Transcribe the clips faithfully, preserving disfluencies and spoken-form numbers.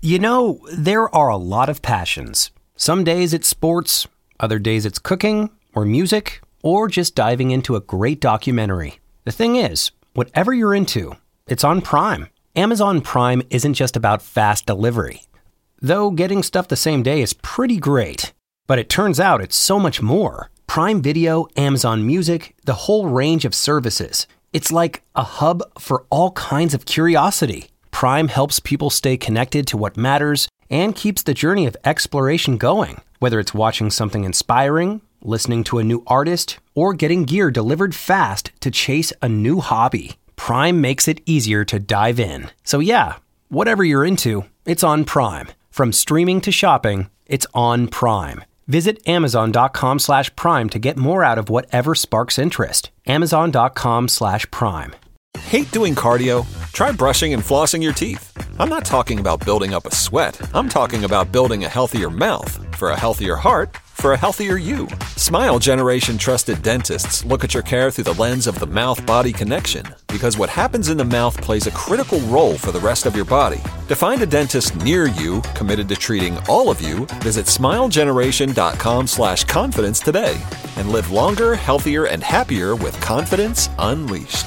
You know, there are a lot of passions. Some days it's sports, other days it's cooking or music, or just diving into a great documentary. The thing is, whatever you're into, it's on Prime. Amazon Prime isn't just about fast delivery. Though getting stuff the same day is pretty great. But it turns out it's so much more. Prime Video, Amazon Music, the whole range of services. It's like a hub for all kinds of curiosity. Prime helps people stay connected to what matters and keeps the journey of exploration going. Whether it's watching something inspiring, listening to a new artist, or getting gear delivered fast to chase a new hobby, Prime makes it easier to dive in. So yeah, whatever you're into, it's on Prime. From streaming to shopping, it's on Prime. Visit amazon.com slash prime to get more out of whatever sparks interest. Amazon.com slash prime. Hate doing cardio? Try brushing and flossing your teeth. I'm not talking about building up a sweat. I'm talking about building a healthier mouth. For a healthier heart, for a healthier you. Smile Generation trusted dentists look at your care through the lens of the mouth-body connection, because what happens in the mouth plays a critical role for the rest of your body. To find a dentist near you committed to treating all of you, visit smilegeneration.com slash confidence today and live longer, healthier, and happier with confidence unleashed.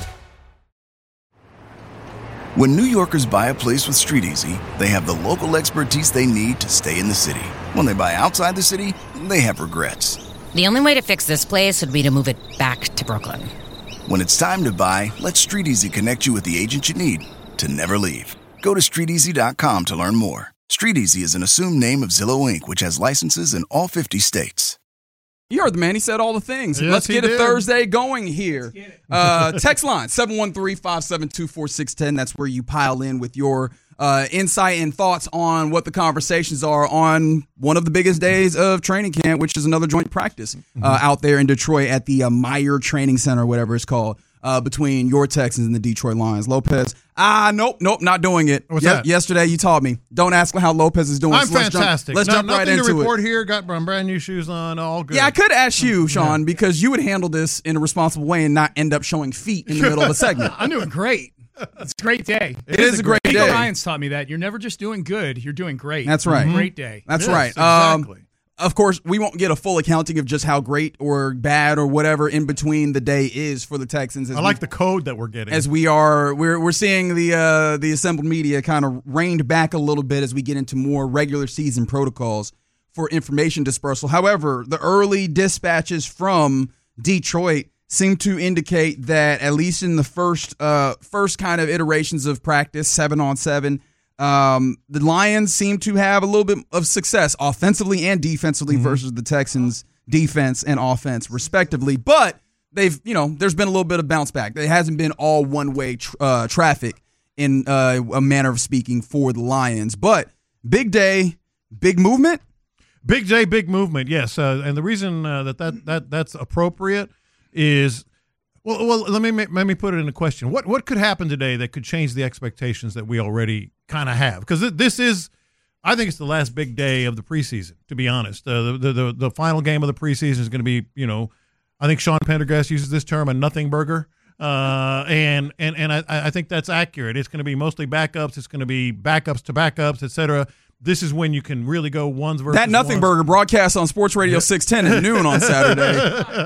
When New Yorkers buy a place with StreetEasy, they have the local expertise they need to stay in the city. When they buy outside the city, they have regrets. The only way to fix this place would be to move it back to Brooklyn. When it's time to buy, let StreetEasy connect you with the agent you need to never leave. Go to street easy dot com to learn more. StreetEasy is an assumed name of Zillow Incorporated, which has licenses in all fifty states. You heard the man. He said all the things. Yes, Let's get a did. Thursday going here. Uh, text line, seven one three, five seven two, four six one zero. That's where you pile in with your uh, insight and thoughts on what the conversations are on one of the biggest days of training camp, which is another joint practice uh, out there in Detroit at the uh, Meyer Training Center, whatever it's called, uh, between your Texans and the Detroit Lions. Lopez, ah, nope, nope, not doing it. What's Ye- that? Yesterday you taught me. Don't ask how Lopez is doing. I'm so let's fantastic. Jump, let's no, jump right nothing into to report it. here. Got brand new shoes on. All good. Yeah, I could ask you, Sean, because you would handle this in a responsible way and not end up showing feet in the middle of a segment. I'm doing great. It's a great day. It, it is, is a great, great day. Lions taught me that. You're never just doing good. You're doing great. That's right. Great day. That's yes, right. Exactly. Um, of course, we won't get a full accounting of just how great or bad or whatever in between the day is for the Texans. I like we, the code that we're getting. As we are, we're we're seeing the uh, the assembled media kind of reined back a little bit as we get into more regular season protocols for information dispersal. However, the early dispatches from Detroit seem to indicate that at least in the first uh, first kind of iterations of practice, seven on seven, um, the Lions seem to have a little bit of success offensively and defensively mm-hmm. versus the Texans' defense and offense, respectively. But they've, you know, there's been a little bit of bounce back. It hasn't been all one way tr- uh, traffic in uh, a manner of speaking for the Lions. But big day, big movement. Big day, big movement. Yes, uh, and the reason uh, that, that that that's appropriate is, well, well, let me let me put it in a question. What what could happen today that could change the expectations that we already kind of have? Because this is, I think it's the last big day of the preseason, to be honest. Uh, the, the the the final game of the preseason is going to be, you know, I think Sean Pendergast uses this term, a nothing burger. Uh, and and and I, I think that's accurate. It's going to be mostly backups. It's going to be backups to backups, et cetera. This is when you can really go ones versus that nothing ones. burger broadcast on Sports Radio six ten at noon on Saturday.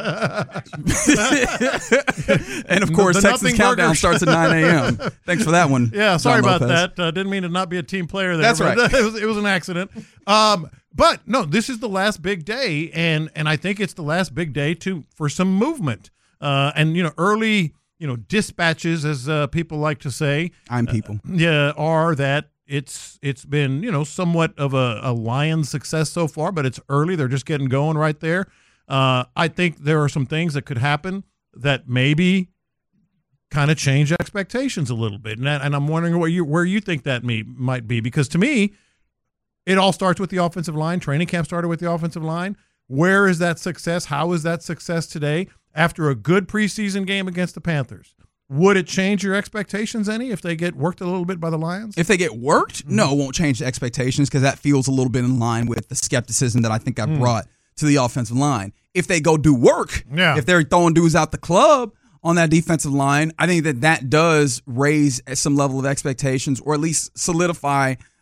And of course, the Texas Countdown burger. starts at nine a.m. Thanks for that one. Yeah, sorry John about Lopez. that. Uh, didn't mean to not be a team player there. That's right. It was, it was an accident. Um, but no, this is the last big day, and and I think it's the last big day to for some movement. Uh, and you know, early you know dispatches, as uh, people like to say. I'm people. Uh, yeah, are that. It's it's been, you know, somewhat of a, a Lions success so far, but it's early. They're just getting going right there. Uh, I think there are some things that could happen that maybe kind of change expectations a little bit. And, that, and I'm wondering where you where you think that may, might be. Because to me, it all starts with the offensive line. Training camp started with the offensive line. Where is that success? How is that success today after a good preseason game against the Panthers? Would it change your expectations any if they get worked a little bit by the Lions? If they get worked, mm-hmm. no, it won't change the expectations because that feels a little bit in line with the skepticism that I think I mm. brought to the offensive line. If they go do work, yeah. if they're throwing dudes out the club on that defensive line, I think that that does raise some level of expectations or at least solidify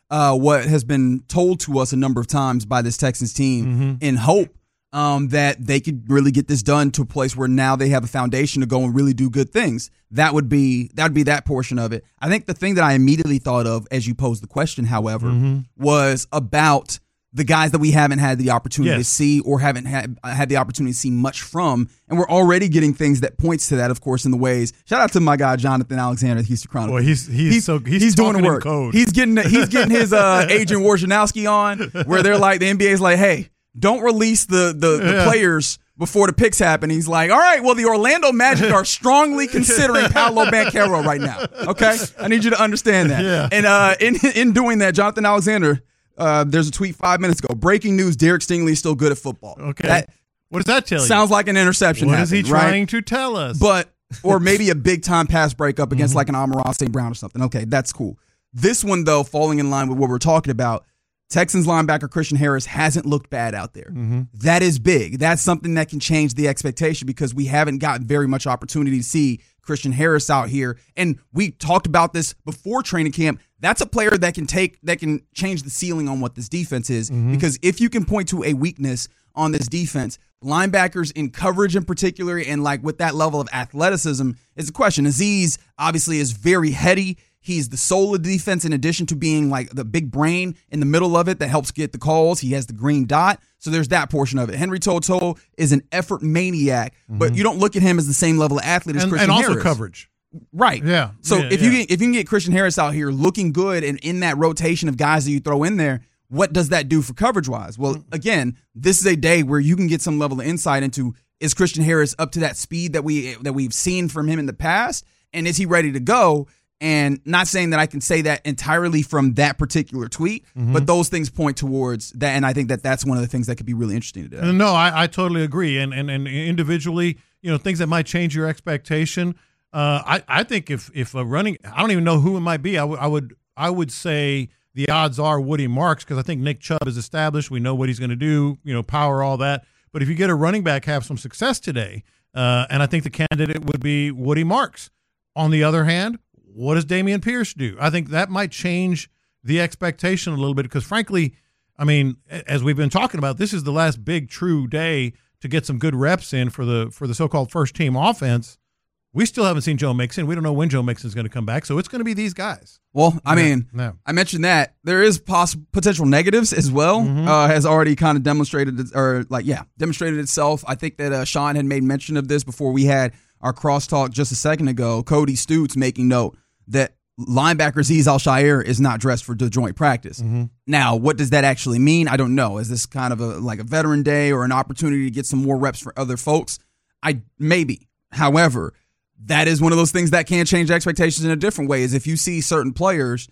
uh, what has been told to us a number of times by this Texans team mm-hmm. in hope um, that they could really get this done to a place where now they have a foundation to go and really do good things. That would be that would be that portion of it. I think the thing that I immediately thought of as you posed the question, however, mm-hmm. was about the guys that we haven't had the opportunity yes. to see or haven't had had the opportunity to see much from. And we're already getting things that points to that, of course, in the ways. Shout out to my guy, Jonathan Alexander, the Houston Chronicle. Well, he's, he's, he's, so, he's, he's doing the work. Code. He's getting he's getting his uh, agent Wojnarowski on, where they're like, the N B A's like, hey, don't release the, the, the yeah. players before the picks happen. He's like, all right, well, the Orlando Magic are strongly considering Paolo Banchero right now. Okay? I need you to understand that. Yeah. And uh, in, in doing that, Jonathan Alexander, Uh, there's a tweet five minutes ago. Breaking news: Derek Stingley is still good at football. Okay, that what does that tell you? Sounds like an interception. What happened, is he trying right? to tell us? But or maybe a big time pass breakup against mm-hmm. like an Amon-Ra Saint Brown or something. Okay, that's cool. This one though, falling in line with what we're talking about, Texans linebacker Christian Harris hasn't looked bad out there. Mm-hmm. That is big. That's something that can change the expectation because we haven't gotten very much opportunity to see Christian Harris out here. And we talked about this before training camp. That's a player that can take, that can change the ceiling on what this defense is. Mm-hmm. Because if you can point to a weakness on this defense, linebackers in coverage in particular, and like with that level of athleticism is a question. Azeez obviously is very heady. He's the soul of the defense in addition to being like the big brain in the middle of it that helps get the calls. He has the green dot. So there's that portion of it. Henry To'oTo'o is an effort maniac, mm-hmm. but you don't look at him as the same level of athlete as and, Christian and Harris. And also coverage. Right. Yeah. So yeah, if yeah. you get, if you can get Christian Harris out here looking good and in that rotation of guys that you throw in there, what does that do for coverage-wise? Well, again, this is a day where you can get some level of insight into, is Christian Harris up to that speed that we that we've seen from him in the past, and is he ready to go? And not saying that I can say that entirely from that particular tweet, mm-hmm. but those things point towards that, and I think that that's one of the things that could be really interesting today. No, I, I totally agree. And, and and individually, you know, things that might change your expectation. Uh, I I think if if a running, I don't even know who it might be. I, w- I would I would say the odds are Woody Marks, because I think Nick Chubb is established. We know what he's going to do. You know, power, all that. But if you get a running back have some success today, uh, and I think the candidate would be Woody Marks. On the other hand, what does Dameon Pierce do? I think that might change the expectation a little bit because, frankly, I mean, as we've been talking about, this is the last big true day to get some good reps in for the for the so-called first-team offense. We still haven't seen Joe Mixon. We don't know when Joe Mixon is going to come back, so it's going to be these guys. Well, I mean, yeah. I mentioned that. There is poss- potential negatives as well, mm-hmm. uh, has already kind of demonstrated, or like, yeah, demonstrated itself. I think that uh, Sean had made mention of this before we had our crosstalk just a second ago. Cody Stutes making note that linebacker Azeez Al-Shaair is not dressed for the joint practice. Mm-hmm. Now, what does that actually mean? I don't know. Is this kind of a like a veteran day or an opportunity to get some more reps for other folks? I maybe. However, that is one of those things that can change expectations in a different way. Is if you see certain players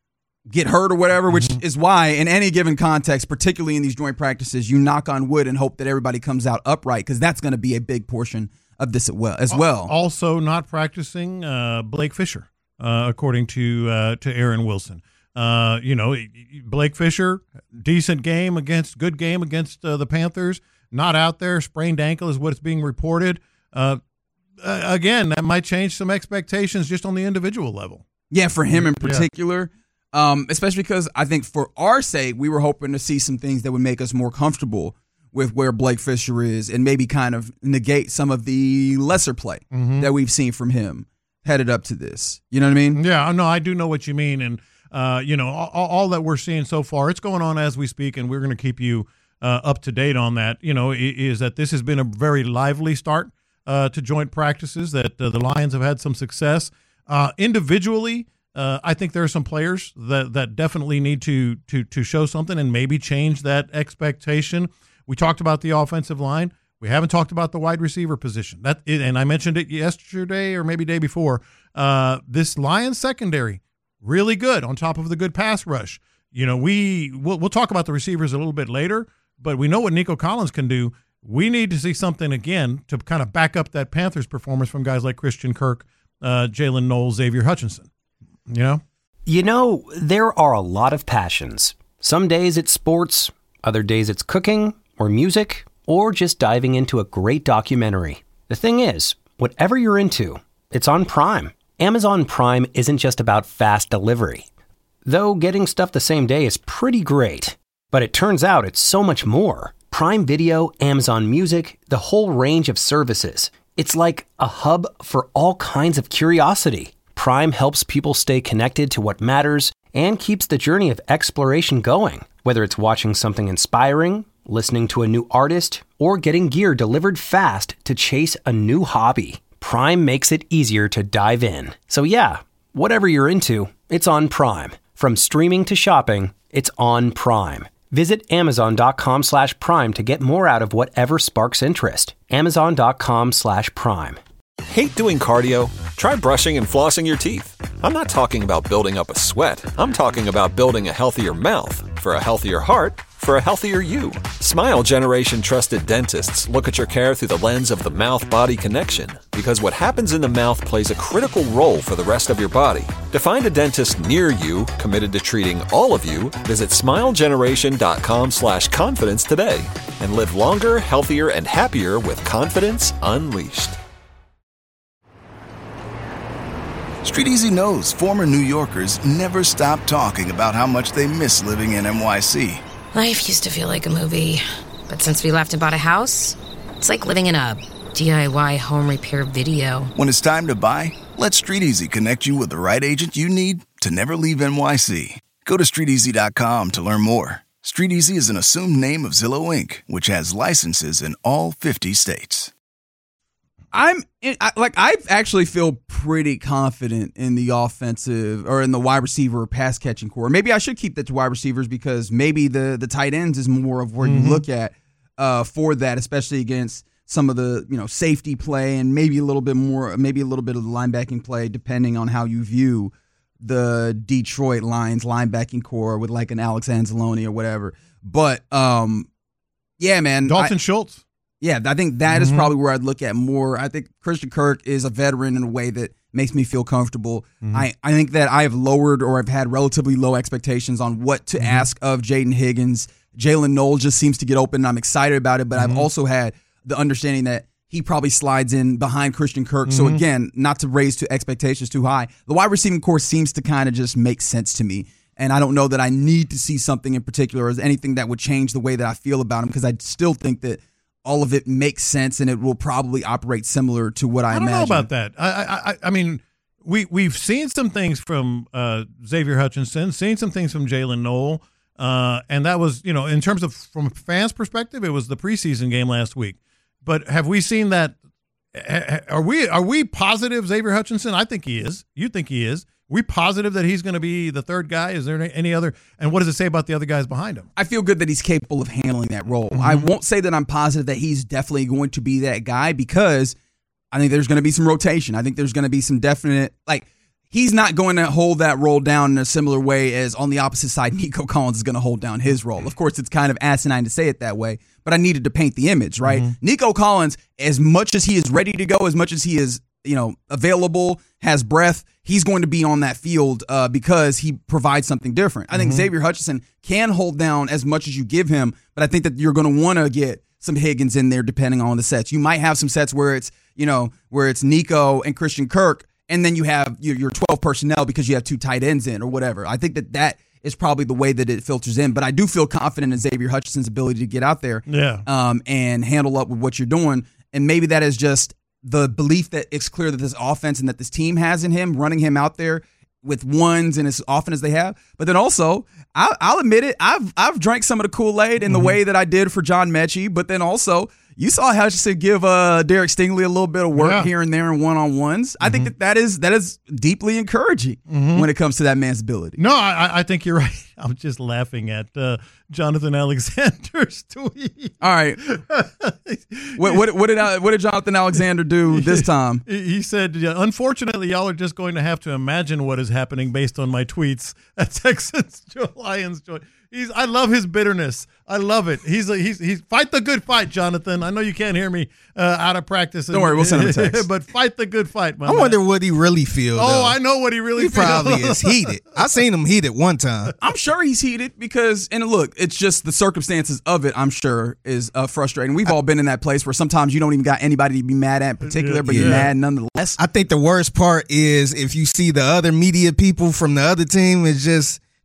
get hurt or whatever, which mm-hmm. is why in any given context, particularly in these joint practices, you knock on wood and hope that everybody comes out upright because that's going to be a big portion of this as well. Also not practicing uh, Blake Fisher. Uh, according to uh, to Aaron Wilson. Uh, you know, Blake Fisher, decent game against, good game against uh, the Panthers, not out there, sprained ankle is what's being reported. Uh, uh, again, that might change some expectations just on the individual level. Yeah, for him in particular, yeah. um, especially because I think for our sake, we were hoping to see some things that would make us more comfortable with where Blake Fisher is and maybe kind of negate some of the lesser play mm-hmm. that we've seen from him headed up to this. You know what I mean? Yeah, no, I do know what you mean. And, uh, you know, all, all that we're seeing so far, it's going on as we speak, and we're going to keep you uh, up to date on that, you know, is that this has been a very lively start uh, to joint practices, that uh, the Lions have had some success. Uh, individually, uh, I think there are some players that, that definitely need to, to, to show something and maybe change that expectation. We talked about the offensive line. We haven't talked about the wide receiver position. That, and I mentioned it yesterday or maybe day before. Uh, this Lions secondary, really good on top of the good pass rush. You know, we we'll, we'll talk about the receivers a little bit later, but we know what Nico Collins can do. We need to see something again to kind of back up that Panthers performance from guys like Christian Kirk, uh, Jalen Knowles, Xavier Hutchinson. You know, you know, there are a lot of passions. Some days it's sports, other days it's cooking or music, or just diving into a great documentary. The thing is, whatever you're into, it's on Prime. Amazon Prime isn't just about fast delivery. though getting stuff the same day is pretty great. But it turns out it's so much more. Prime Video, Amazon Music, the whole range of services. It's like a hub for all kinds of curiosity. Prime helps people stay connected to what matters and keeps the journey of exploration going. Whether it's watching something inspiring, listening to a new artist, or getting gear delivered fast to chase a new hobby, Prime makes it easier to dive in. So yeah, whatever you're into, it's on Prime. From streaming to shopping, it's on Prime. Visit amazon.com slash prime to get more out of whatever sparks interest. Amazon.com slash prime. Hate doing cardio? Try brushing and flossing your teeth. I'm not talking about building up a sweat. I'm talking about building a healthier mouth. For a healthier heart, for a healthier you. Smile Generation trusted dentists look at your care through the lens of the mouth-body connection, because what happens in the mouth plays a critical role for the rest of your body. To find a dentist near you committed to treating all of you, visit smilegeneration.com slash confidence today and live longer, healthier, and happier with confidence unleashed. Street Easy knows former New Yorkers never stop talking about how much they miss living in N Y C. Life used to feel like a movie, but since we left and bought a house, it's like living in a D I Y home repair video. When it's time to buy, let Street Easy connect you with the right agent you need to never leave N Y C. Go to street easy dot com to learn more. Street Easy is an assumed name of Zillow Incorporated, which has licenses in all fifty states. I'm I, like I actually feel pretty confident in the offensive or in the wide receiver pass catching core. Maybe I should keep that to wide receivers because maybe the the tight ends is more of where mm-hmm. you look at uh, for that, especially against some of the you know safety play and maybe a little bit more, maybe a little bit of the linebacking play, depending on how you view the Detroit Lions linebacking core with like an Alex Anzalone or whatever. But um, yeah, man, Dalton I, Schultz. Yeah, I think that mm-hmm. is probably where I'd look at more. I think Christian Kirk is a veteran in a way that makes me feel comfortable. Mm-hmm. I, I think that I have lowered or I've had relatively low expectations on what to mm-hmm. ask of Jaden Higgins. Jalen Noel just seems to get open, and I'm excited about it, but mm-hmm. I've also had the understanding that he probably slides in behind Christian Kirk. Mm-hmm. So again, not to raise to expectations too high, the wide receiving core seems to kind of just make sense to me. And I don't know that I need to see something in particular or anything that would change the way that I feel about him, because I still think that all of it makes sense, and it will probably operate similar to what I, I don't imagine. know about that. I, I, I mean, we we've seen some things from uh, Xavier Hutchinson, seen some things from Jalen Noel, uh, and that was, you know, in terms of from a fan's perspective, it was the preseason game last week. But have we seen that? Are we are we positive Xavier Hutchinson? I think he is. You think he is? Are we positive that he's going to be the third guy? Is there any other? And what does it say about the other guys behind him? I feel good that he's capable of handling that role. Mm-hmm. I won't say that I'm positive that he's definitely going to be that guy, because I think there's going to be some rotation. I think there's going to be some definite, like, he's not going to hold that role down in a similar way as on the opposite side, Nico Collins is going to hold down his role. Of course, it's kind of asinine to say it that way, but I needed to paint the image, right? Mm-hmm. Nico Collins, as much as he is ready to go, as much as he is, you know, available, has breath, he's going to be on that field uh, because he provides something different. I think mm-hmm. Xavier Hutchinson can hold down as much as you give him, but I think that you're going to want to get some Higgins in there depending on the sets. You might have some sets where it's, you know, where it's Nico and Christian Kirk, and then you have your, your twelve personnel because you have two tight ends in or whatever. I think that that is probably the way that it filters in, but I do feel confident in Xavier Hutchinson's ability to get out there yeah. um, and handle up with what you're doing, and maybe that is just the belief that it's clear that this offense and that this team has in him, running him out there with ones and as often as they have. But then also, I'll, I'll admit it, I've I've drank some of the Kool-Aid in mm-hmm. the way that I did for John Mechie, but then also you saw Hutchinson give uh, Derek Stingley a little bit of work yeah. here and there in one-on-ones. Mm-hmm. I think that that is, that is deeply encouraging mm-hmm. when it comes to that man's ability. No, I, I think you're right. I'm just laughing at uh, Jonathan Alexander's tweet. All right. what, what, what, did, uh, what did Jonathan Alexander do this time? He said, unfortunately, y'all are just going to have to imagine what is happening based on my tweets at Texans Lions Joy. He's, I love his bitterness. I love it. He's a, he's he's fight the good fight, Jonathan. I know you can't hear me uh, out of practice. Don't worry, we'll send him a text. But fight the good fight, my I man. wonder what he really feels. Oh, though. I know what he really he feels. He probably is heated. I seen him heated one time. I'm sure he's heated because, and look, it's just the circumstances of it, I'm sure, is uh, frustrating. We've I, all been in that place where sometimes you don't even got anybody to be mad at in particular, yeah, but yeah. you're mad nonetheless. I think the worst part is if you see the other media people from the other team is just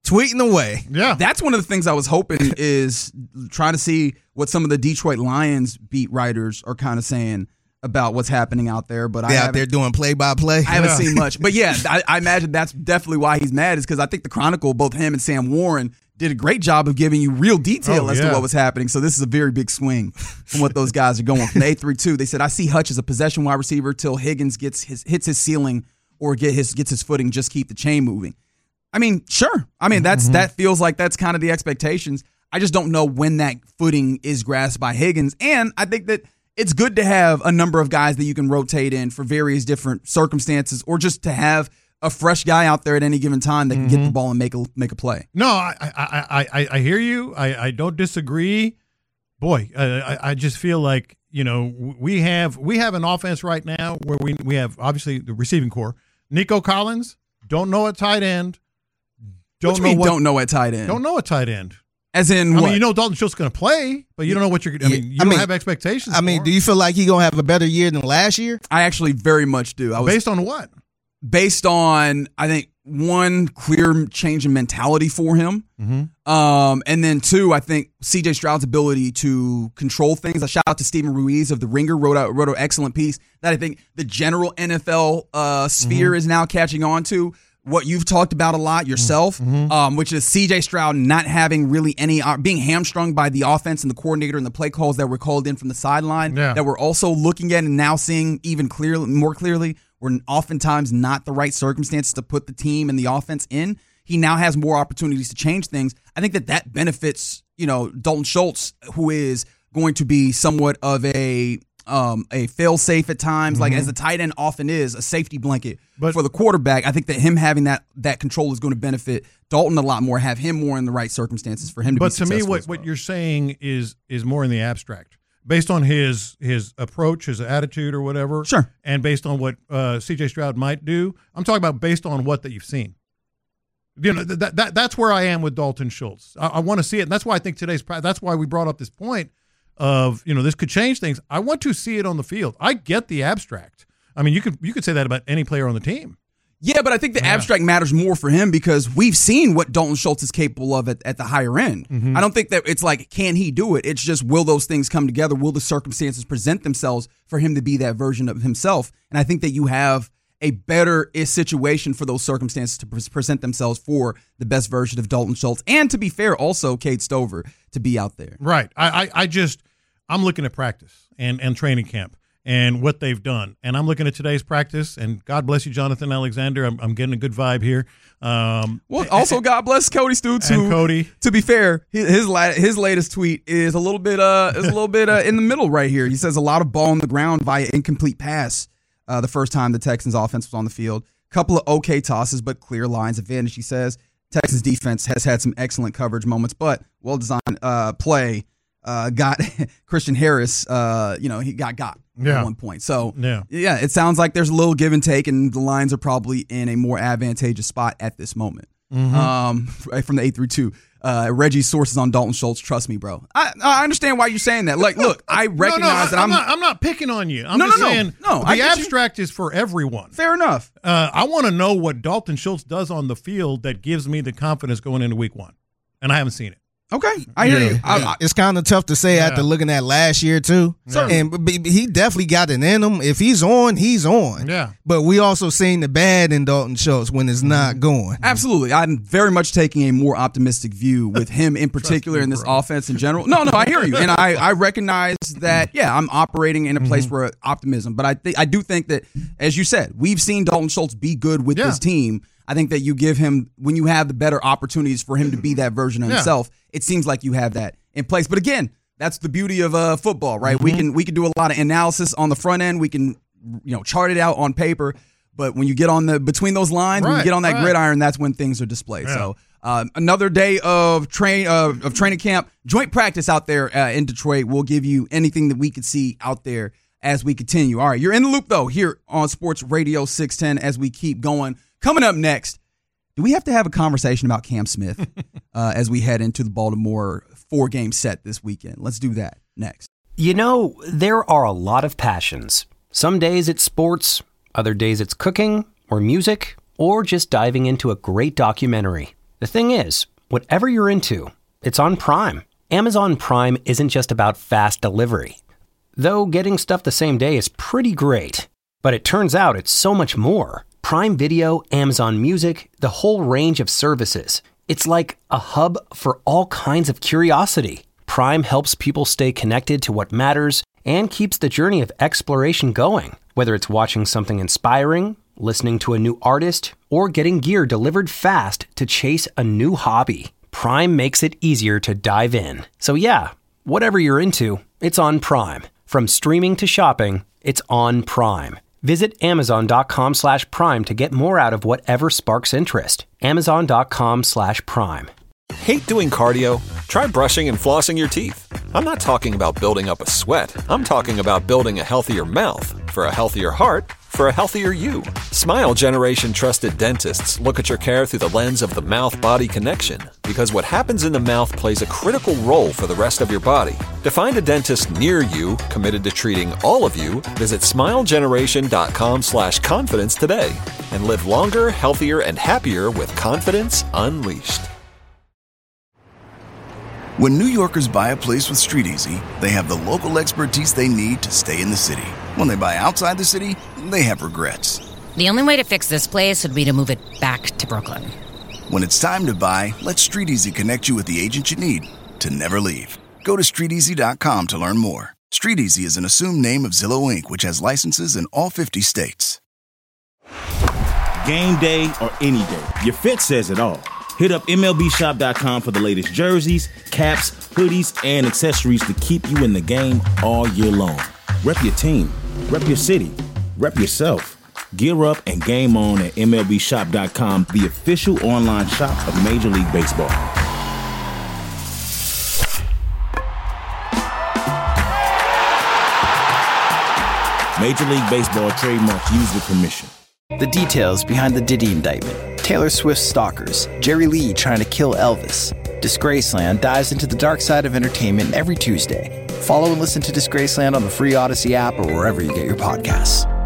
tweeting away. Yeah. That's one of the things I was hoping is trying to see what some of the Detroit Lions beat writers are kind of saying about what's happening out there. But I They out there doing play-by-play. I haven't Yeah. seen much. But yeah, I, I imagine that's definitely why he's mad, is because I think the Chronicle, both him and Sam Warren, did a great job of giving you real detail Oh, as yeah. to what was happening. So this is a very big swing from what those guys are going. From the eight three two, they said, I see Hutch as a possession wide receiver till Higgins gets his hits his ceiling or get his gets his footing, just keep the chain moving. I mean, sure. I mean, that's Mm-hmm. that feels like that's kind of the expectations. I just don't know when that footing is grasped by Higgins. And I think that it's good to have a number of guys that you can rotate in for various different circumstances, or just to have a fresh guy out there at any given time that can get the ball and make a make a play. No, I I I, I, I hear you. I, I don't disagree. Boy, uh, I I just feel like, you know, we have we have an offense right now where we we have obviously the receiving core. Nico Collins, don't know a tight end. Don't What do you know mean what, don't know at tight end? Don't know a tight end. As in I what? mean, you know Dalton Schultz is going to play, but you don't know what you're. I mean, you I don't mean- have expectations. I mean, for do him. you feel like he gonna have a better year than last year? I actually very much do. I was based on what? based on, I think, one, clear change in mentality for him. Mm-hmm. Um, and then two, I think C J Stroud's ability to control things. A shout out to Stephen Ruiz of The Ringer, wrote a, wrote an excellent piece that I think the general N F L uh, sphere is now catching on to. What you've talked about a lot yourself, um, which is C J Stroud not having really any, uh, being hamstrung by the offense and the coordinator and the play calls that were called in from the sideline, Yeah. that we're also looking at and now seeing even clearly, more clearly, were oftentimes not the right circumstances to put the team and the offense in. He now has more opportunities to change things. I think that that benefits, you know, Dalton Schultz, who is going to be somewhat of a um, a fail-safe at times, like as the tight end often is, a safety blanket But- for the quarterback. I think that him having that that control is going to benefit Dalton a lot more, have him more in the right circumstances for him to But be to successful. me, what, as well. what you're saying is is more in the abstract, based on his his approach, his attitude, or whatever. Sure. And based on what uh, C J Stroud might do. I'm talking about based on what that you've seen. You know, that, that that's where I am with Dalton Schultz. I, I want to see it, and that's why I think today's. That's why we brought up this point of, you know, this could change things. I want to see it on the field. I get the abstract. I mean, you could you could say that about any player on the team. Yeah, but I think the abstract matters more for him because we've seen what Dalton Schultz is capable of at, at the higher end. Mm-hmm. I don't think that it's like, can he do it? It's just, will those things come together? Will the circumstances present themselves for him to be that version of himself? And I think that you have a better situation for those circumstances to pre- present themselves for the best version of Dalton Schultz. And to be fair, also Cade Stover to be out there. Right. I, I, I just I'm looking at practice and, and training camp and what they've done. And I'm looking at today's practice, and God bless you, Jonathan Alexander. I'm, I'm getting a good vibe here. Um, Well, also God bless Cody Stutes, and who, Cody. to be fair, his his, la- his latest tweet is a little bit uh is a little bit uh, in the middle right here. He says a lot of ball on the ground via incomplete pass. Uh, the first time the Texans offense was on the field, couple of okay tosses, but clear lines of advantage. He says Texans defense has had some excellent coverage moments, but well designed uh, play uh, got Christian Harris. Uh, you know he got got Yeah. at one point. So Yeah. yeah, it sounds like there's a little give and take, and the Lions are probably in a more advantageous spot at this moment. Mm-hmm. Um, from the eight through two, uh, Reggie's sources on Dalton Schultz. Trust me, bro. I I understand why you're saying that. Like, look, I recognize no, no, I, that I'm, I'm, not, I'm not picking on you. I'm No, just no, no. saying No, I the get you. abstract is for everyone. fair enough. Uh, I want to know what Dalton Schultz does on the field that gives me the confidence going into week one, and I haven't seen it. Okay, I hear Yeah. you. I, I, It's kind of tough to say after looking at last year too. Certainly. And b- b- he definitely got it in him. If he's on, he's on. Yeah. But we also seen the bad in Dalton Schultz when it's not going. Absolutely. I'm very much taking a more optimistic view with him in particular me, in this bro. offense in general. No, no, I hear you. And I, I recognize that, yeah, I'm operating in a place Mm-hmm. where optimism. But I think I do think that, as you said, we've seen Dalton Schultz be good with Yeah. this team. I think that you give him, when you have the better opportunities for him to be that version of Yeah. himself, it seems like you have that in place. But again, that's the beauty of uh, football, right? We can we can do a lot of analysis on the front end. We can, you know, chart it out on paper. But when you get on the between those lines, when you Right, get on that right. gridiron, that's when things are displayed. Yeah. So um, another day of train uh, of training camp, joint practice out there uh, in Detroit. We'll give you anything that we could see out there as we continue. All right, you're in the loop though here on Sports Radio six ten as we keep going. Coming up next, do we have to have a conversation about Cam Smith uh, as we head into the Baltimore four-game set this weekend? Let's do that next. You know, there are a lot of passions. Some days it's sports, other days it's cooking or music, or just diving into a great documentary. The thing is, whatever you're into, it's on Prime. Amazon Prime isn't just about fast delivery. Though getting stuff the same day is pretty great. But it turns out it's so much more. Prime Video, Amazon Music, the whole range of services. It's like a hub for all kinds of curiosity. Prime helps people stay connected to what matters and keeps the journey of exploration going. Whether it's watching something inspiring, listening to a new artist, or getting gear delivered fast to chase a new hobby, Prime makes it easier to dive in. So yeah, whatever you're into, it's on Prime. From streaming to shopping, it's on Prime. Visit amazon.com slash prime to get more out of whatever sparks interest. Amazon.com slash prime. Hate doing cardio? Try brushing and flossing your teeth. I'm not talking about building up a sweat. I'm talking about building a healthier mouth. For a healthier heart, for a healthier you. Smile Generation trusted dentists look at your care through the lens of the mouth-body connection, because what happens in the mouth plays a critical role for the rest of your body. To find a dentist near you committed to treating all of you, visit smilegeneration.com slash confidence today and live longer, healthier, and happier with confidence unleashed. When New Yorkers buy a place with StreetEasy, they have the local expertise they need to stay in the city. When they buy outside the city, they have regrets. The only way to fix this place would be to move it back to Brooklyn. When it's time to buy, let StreetEasy connect you with the agent you need to never leave. Go to street easy dot com to learn more. StreetEasy is an assumed name of Zillow Incorporated, which has licenses in all fifty states. Game day or any day, your fit says it all. Hit up M L B shop dot com for the latest jerseys, caps, hoodies, and accessories to keep you in the game all year long. Rep your team, rep your city, rep yourself. Gear up and game on at M L B shop dot com, the official online shop of Major League Baseball. Major League Baseball trademarks used with permission. The details behind the Diddy indictment. Taylor Swift's stalkers. Jerry Lee trying to kill Elvis. Disgraceland dives into the dark side of entertainment every Tuesday. Follow and listen to Disgraceland on the free Odyssey app or wherever you get your podcasts.